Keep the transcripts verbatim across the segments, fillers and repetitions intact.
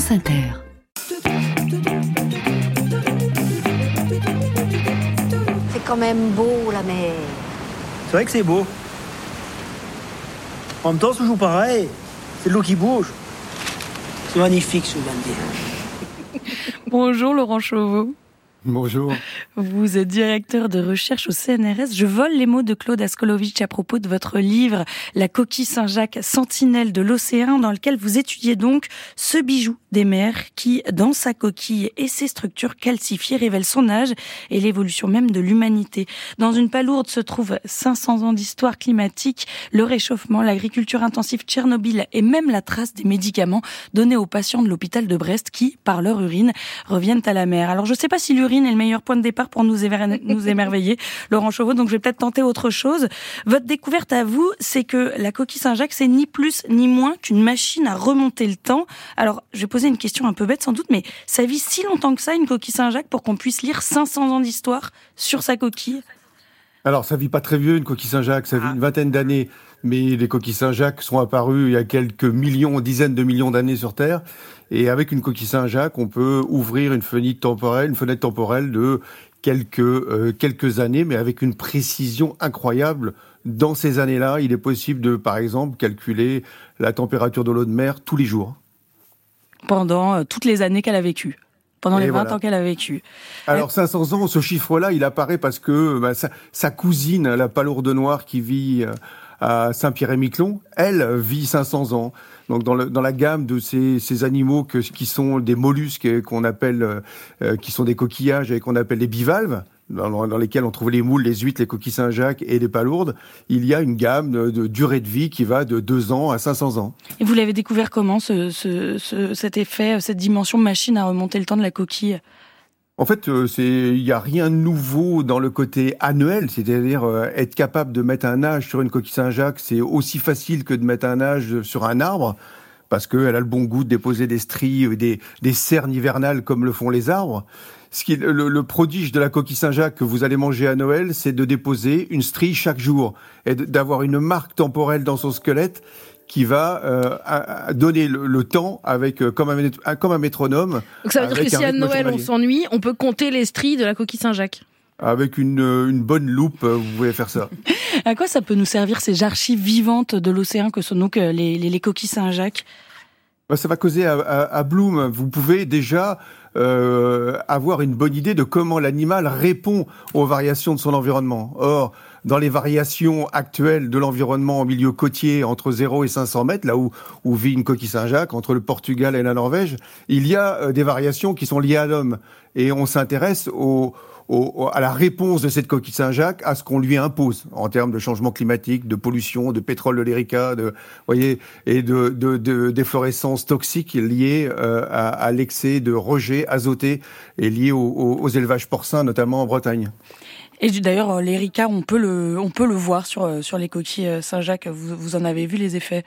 France Inter. C'est quand même beau la mer. C'est vrai que c'est beau. En même temps, c'est toujours pareil. C'est de l'eau qui bouge. C'est magnifique, ce Vendée. Bonjour Laurent Chauveau. Bonjour. Vous êtes directeur de recherche au C N R S. Je vole les mots de Claude Askolovitch à propos de votre livre « La coquille Saint-Jacques, sentinelle de l'océan » dans lequel vous étudiez donc ce bijou des mers qui, dans sa coquille et ses structures calcifiées, révèle son âge et l'évolution même de l'humanité. Dans une palourde se trouvent cinq cents ans d'histoire climatique, le réchauffement, l'agriculture intensive, Tchernobyl et même la trace des médicaments donnés aux patients de l'hôpital de Brest qui, par leur urine, reviennent à la mer. Alors je ne sais pas si l'urine est le meilleur point de départ pour nous, éver- nous émerveiller, Laurent Chauveau, donc je vais peut-être tenter autre chose. Votre découverte à vous, c'est que la coquille Saint-Jacques, c'est ni plus ni moins qu'une machine à remonter le temps. Alors, je vais poser une question un peu bête sans doute, mais ça vit si longtemps que ça, une coquille Saint-Jacques, pour qu'on puisse lire cinq cents ans d'histoire sur sa coquille? Alors, ça vit pas très vieux, une coquille Saint-Jacques, ça vit une vingtaine d'années, mais les coquilles Saint-Jacques sont apparues il y a quelques millions, dizaines de millions d'années sur Terre. Et avec une coquille Saint-Jacques, on peut ouvrir une fenêtre temporelle, une fenêtre temporelle de quelques euh, quelques années, mais avec une précision incroyable. Dans ces années-là, il est possible de, par exemple, calculer la température de l'eau de mer tous les jours. Pendant euh, toutes les années qu'elle a vécues. Pendant Et les vingt voilà. ans qu'elle a vécu. Alors cinq cents ans, ce chiffre-là, il apparaît parce que bah, sa, sa cousine, la palourde noire qui vit euh, à Saint-Pierre-et-Miquelon, elle vit cinq cents ans. Donc dans, le, dans la gamme de ces, ces animaux que, qui sont des mollusques et qu'on appelle, euh, qui sont des coquillages et qu'on appelle des bivalves, dans, dans lesquels on trouve les moules, les huîtres, les coquilles Saint-Jacques et les palourdes, il y a une gamme de, de durée de vie qui va de deux ans à cinq cents ans. Et vous l'avez découvert comment, ce, ce, ce, cet effet, cette dimension machine à remonter le temps de la coquille? En fait, euh, c'est il y a rien de nouveau dans le côté annuel, c'est-à-dire euh, être capable de mettre un âge sur une coquille Saint-Jacques, c'est aussi facile que de mettre un âge sur un arbre, parce qu'elle a le bon goût de déposer des stries, des, des cernes hivernales comme le font les arbres. Ce qui, le, le prodige de la coquille Saint-Jacques que vous allez manger à Noël, c'est de déposer une strie chaque jour et d'avoir une marque temporelle dans son squelette qui va euh, à, à donner le, le temps avec euh, comme un comme un métronome. Donc ça veut dire que si à Noël journalier. on s'ennuie, on peut compter les stries de la coquille Saint-Jacques. Avec une une bonne loupe, vous pouvez faire ça. À quoi ça peut nous servir ces archives vivantes de l'océan que sont donc les, les, les coquilles Saint-Jacques? Ça va causer à, à, à Bloom. Vous pouvez déjà euh, avoir une bonne idée de comment l'animal répond aux variations de son environnement. Or, dans les variations actuelles de l'environnement en milieu côtier, entre zéro et cinq cents mètres, là où, où vit une coquille Saint-Jacques, entre le Portugal et la Norvège, il y a euh, des variations qui sont liées à l'homme. Et on s'intéresse au... Au, à la réponse de cette coquille Saint-Jacques à ce qu'on lui impose en termes de changement climatique, de pollution, de pétrole de l'Erika, de, voyez, et de, de, de d'efflorescence toxique liée euh, à, à l'excès de rejets azotés et liés aux, aux, aux élevages porcins, notamment en Bretagne. Et d'ailleurs, l'Erika, on peut le, on peut le voir sur sur les coquilles Saint-Jacques. Vous, vous en avez vu les effets?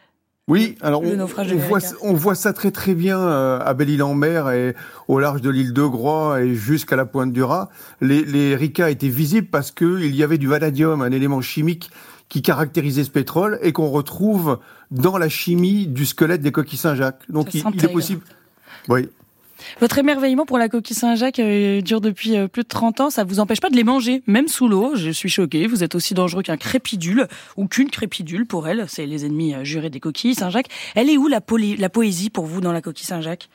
Oui, alors le on, naufrage on de voit l'Erika. on voit ça très très bien euh, à Belle-Île-en-Mer et au large de l'île de Groix et jusqu'à la pointe du Raz. Les, les Erika étaient visibles parce que il y avait du vanadium, un élément chimique qui caractérisait ce pétrole et qu'on retrouve dans la chimie du squelette des coquilles Saint-Jacques. Donc il, il est possible. Oui. Votre émerveillement pour la coquille Saint-Jacques euh, dure depuis euh, plus de trente ans. Ça vous empêche pas de les manger, même sous l'eau. Je suis choquée. Vous êtes aussi dangereux qu'un crépidule, ou qu'une crépidule pour elle. C'est les ennemis euh, jurés des coquilles Saint-Jacques. Elle est où la, poly- la poésie pour vous dans la coquille Saint-Jacques?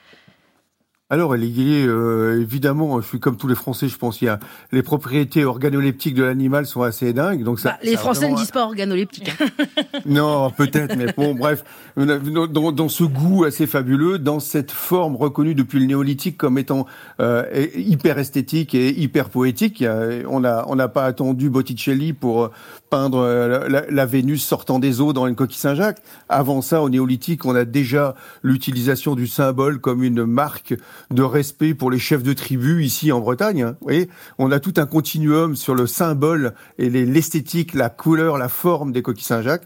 Alors, elle est liée, euh, évidemment, je suis comme tous les Français, je pense, il y a les propriétés organoleptiques de l'animal sont assez dingues. Donc ça, bah, les ça Français vraiment... ne disent pas organoleptique. Non, peut-être, mais bon, bref, dans, dans ce goût assez fabuleux, dans cette forme reconnue depuis le néolithique comme étant euh, hyper esthétique et hyper poétique, on n'a on n'a pas attendu Botticelli pour peindre la, la, la Vénus sortant des eaux dans une coquille Saint-Jacques. Avant ça, au néolithique, on a déjà l'utilisation du symbole comme une marque de respect pour les chefs de tribu ici en Bretagne. Hein. Vous voyez, on a tout un continuum sur le symbole et les, l'esthétique, la couleur, la forme des coquilles Saint-Jacques.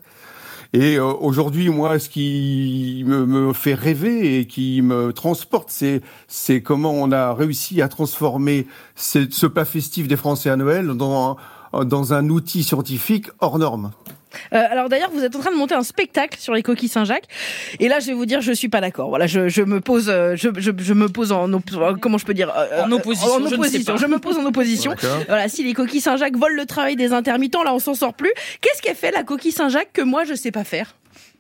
Et euh, aujourd'hui, moi, ce qui me, me fait rêver et qui me transporte, c'est, c'est comment on a réussi à transformer ce, ce plat festif des Français à Noël dans, dans un outil scientifique hors norme. Euh, alors d'ailleurs, vous êtes en train de monter un spectacle sur les coquilles Saint-Jacques, et là, je vais vous dire, je suis pas d'accord. Voilà, je, je me pose, je, je, je me pose en, op- comment je peux dire, euh, en opposition. En opposition. Je, je me pose en opposition. D'accord. Voilà, si les coquilles Saint-Jacques volent le travail des intermittents, là, on s'en sort plus. Qu'est-ce qu'elle fait la coquille Saint-Jacques que moi je sais pas faire?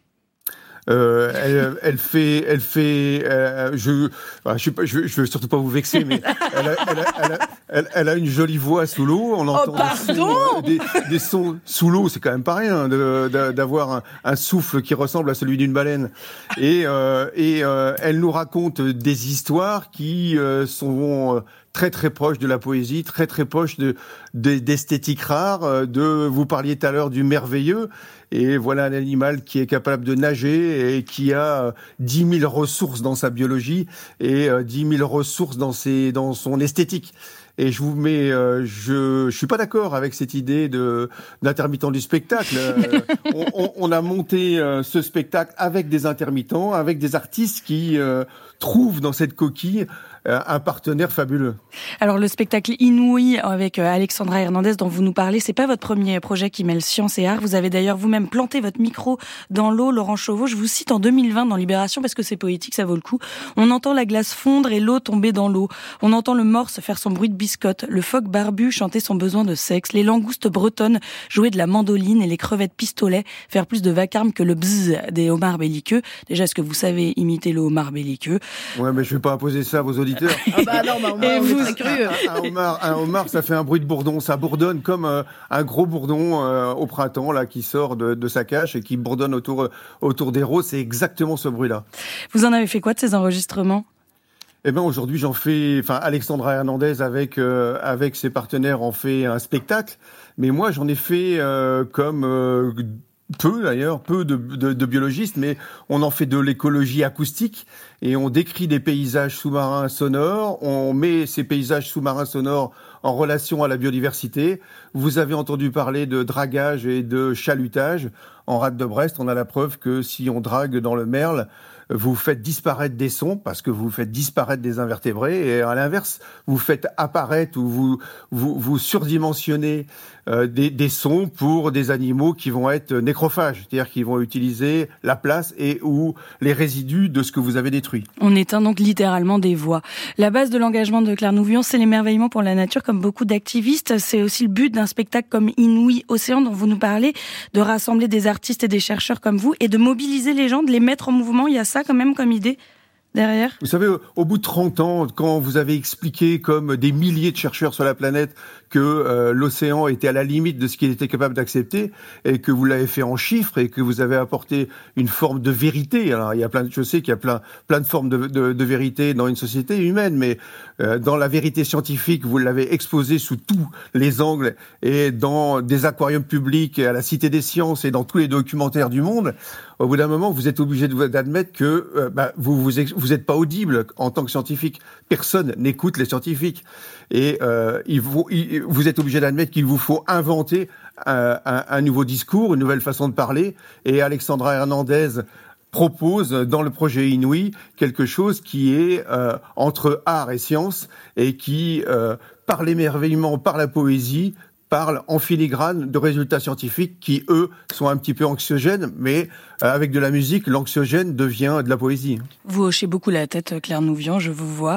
Euh, elle, elle fait, elle fait. Euh, je, enfin, je, suis pas, je, je veux surtout pas vous vexer, mais elle a, elle a, elle a, elle, elle a une jolie voix sous l'eau. On entend Oh, pardon des, sons, des, des sons sous l'eau. C'est quand même pas rien de, de, d'avoir un, un souffle qui ressemble à celui d'une baleine. Et, euh, et euh, elle nous raconte des histoires qui euh, sont très très proches de la poésie, très très proches de, de d'esthétique rare. De, vous parliez tout à l'heure du merveilleux. Et voilà un animal qui est capable de nager et qui a dix mille ressources dans sa biologie et dix mille ressources dans ses, dans son esthétique. Et je vous mets, euh, je, je suis pas d'accord avec cette idée de d'intermittent du spectacle. Euh, on, on, on a monté euh, ce spectacle avec des intermittents, avec des artistes qui euh, trouvent dans cette coquille euh, un partenaire fabuleux. Alors le spectacle Inouï avec euh, Alexandra Hernandez dont vous nous parlez, c'est pas votre premier projet qui mêle science et art. Vous avez d'ailleurs vous-même planté votre micro dans l'eau. Laurent Chauveau, je vous cite en deux mille vingt dans Libération parce que c'est poétique, ça vaut le coup. On entend la glace fondre et l'eau tomber dans l'eau. On entend le morse faire son bruit de biscotte, le phoque barbu chanter son besoin de sexe, les langoustes bretonnes jouer de la mandoline et les crevettes pistolet faire plus de vacarme que le bzzz des homards belliqueux. Déjà, est-ce que vous savez imiter le homard belliqueux? Ouais, mais je vais pas imposer ça à vos auditeurs. Ah bah non, bah, moi, Et on vous- est très curieux. Un, un homard, un homard, ça fait un bruit de bourdon. Ça bourdonne comme euh, un gros bourdon euh, au printemps là qui sort de, de sa cache et qui bourdonne autour autour des roses. C'est exactement ce bruit-là. Vous en avez fait quoi de ces enregistrements? Eh ben aujourd'hui j'en fais, enfin Alexandra Hernandez avec euh, avec ses partenaires en fait un spectacle, mais moi j'en ai fait euh, comme euh, peu d'ailleurs, peu de, de, de biologistes, mais on en fait de l'écologie acoustique et on décrit des paysages sous-marins sonores, on met ces paysages sous-marins sonores en relation à la biodiversité. Vous avez entendu parler de dragage et de chalutage. En rade de Brest, on a la preuve que si on drague dans le merle, vous faites disparaître des sons parce que vous faites disparaître des invertébrés et à l'inverse, vous faites apparaître ou vous vous, vous surdimensionnez euh, des, des sons pour des animaux qui vont être nécrophages, c'est-à-dire qui vont utiliser la place et ou les résidus de ce que vous avez détruit. On éteint donc littéralement des voix. La base de l'engagement de Claire Nouvion, c'est l'émerveillement pour la nature, comme beaucoup d'activistes. C'est aussi le but d'un spectacle comme Inouï Océan, dont vous nous parlez, de rassembler des artistes et des chercheurs comme vous et de mobiliser les gens, de les mettre en mouvement. Il y a ça quand même comme idée derrière? Vous savez, au bout de trente ans, quand vous avez expliqué comme des milliers de chercheurs sur la planète que euh, l'océan était à la limite de ce qu'il était capable d'accepter et que vous l'avez fait en chiffres et que vous avez apporté une forme de vérité. Alors, il y a plein de, je sais qu'il y a plein, plein de formes de, de, de vérité dans une société humaine, mais euh, dans la vérité scientifique, vous l'avez exposée sous tous les angles et dans des aquariums publics, à la Cité des Sciences et dans tous les documentaires du monde. Au bout d'un moment, vous êtes obligé d'admettre que euh, bah, vous vous vous êtes pas audible en tant que scientifique. Personne n'écoute les scientifiques et euh, il vous, il, vous êtes obligé d'admettre qu'il vous faut inventer un, un, un nouveau discours, une nouvelle façon de parler. Et Alexandra Hernandez propose dans le projet Inouï quelque chose qui est euh, entre art et science et qui, euh, par l'émerveillement, par la poésie, parle en filigrane de résultats scientifiques qui, eux, sont un petit peu anxiogènes, mais euh, avec de la musique, l'anxiogène devient de la poésie. Vous hochez beaucoup la tête, Claire Nouvion, je vous vois.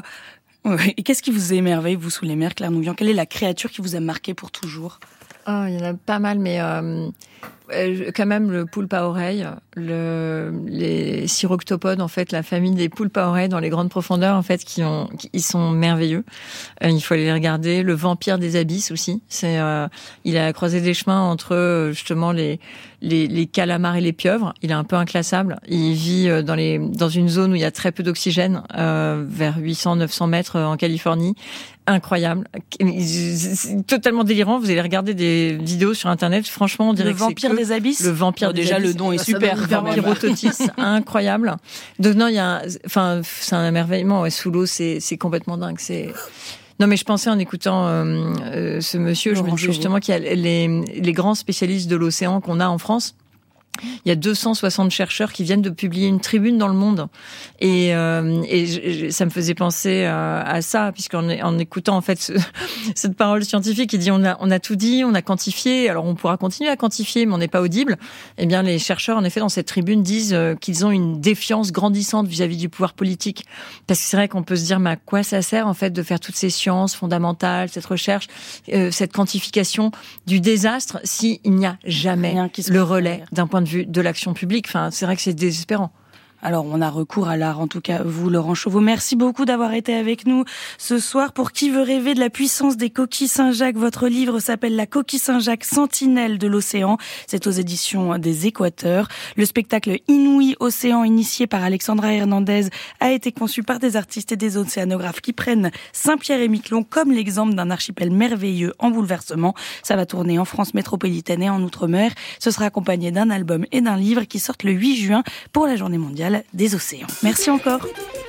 Et qu'est-ce qui vous émerveille, vous, sous les mers, Claire Nouvion? Quelle est la créature qui vous a marqué pour toujours? Oh, il y en a pas mal, mais euh, quand même le poulpe à oreille, le, les cirroctopodes, en fait, la famille des poulpes à oreille dans les grandes profondeurs, en fait, qui ont, qui, ils sont merveilleux. Euh, il faut aller les regarder. Le vampire des abysses aussi. C'est, euh, il a croisé des chemins entre justement les, les, les calamars et les pieuvres. Il est un peu inclassable. Il vit dans les, dans une zone où il y a très peu d'oxygène, euh, vers huit cents, neuf cents mètres en Californie. Incroyable, c'est totalement délirant. Vous allez regarder des vidéos sur internet. Franchement, on dirait le que vampire c'est que des abysses. Le vampire oh, des déjà abysses. le nom est Ça super. Vampirototis, incroyable. Donc non, il y a, un, enfin, c'est un émerveillement. Ouais, sous l'eau, c'est c'est complètement dingue. C'est non, mais je pensais en écoutant euh, euh, ce monsieur, Laurent je me disais justement qu'il y a les les grands spécialistes de l'océan qu'on a en France. Il y a deux cent soixante chercheurs qui viennent de publier une tribune dans le monde. Et, euh, et je, ça me faisait penser à, à ça, puisqu'en en écoutant en fait ce, cette parole scientifique qui dit on a, on a tout dit, on a quantifié, alors on pourra continuer à quantifier, mais on n'est pas audible. Eh bien, les chercheurs, en effet, dans cette tribune, disent qu'ils ont une défiance grandissante vis-à-vis du pouvoir politique. Parce que c'est vrai qu'on peut se dire, mais à quoi ça sert en fait de faire toutes ces sciences fondamentales, cette recherche, euh, cette quantification du désastre, s'il n'y a jamais le relais d'un point de vue de l'action publique. Enfin, c'est vrai que c'est désespérant. Alors, on a recours à l'art, en tout cas, vous, Laurent Chauveau. Merci beaucoup d'avoir été avec nous ce soir. Pour qui veut rêver de la puissance des coquilles Saint-Jacques, votre livre s'appelle La coquille Saint-Jacques, sentinelle de l'océan. C'est aux éditions des Équateurs. Le spectacle Inouï Océan, initié par Alexandra Hernandez, a été conçu par des artistes et des océanographes qui prennent Saint-Pierre-et-Miquelon comme l'exemple d'un archipel merveilleux en bouleversement. Ça va tourner en France métropolitaine et en Outre-mer. Ce sera accompagné d'un album et d'un livre qui sortent le huit juin pour la Journée mondiale des océans. Merci encore.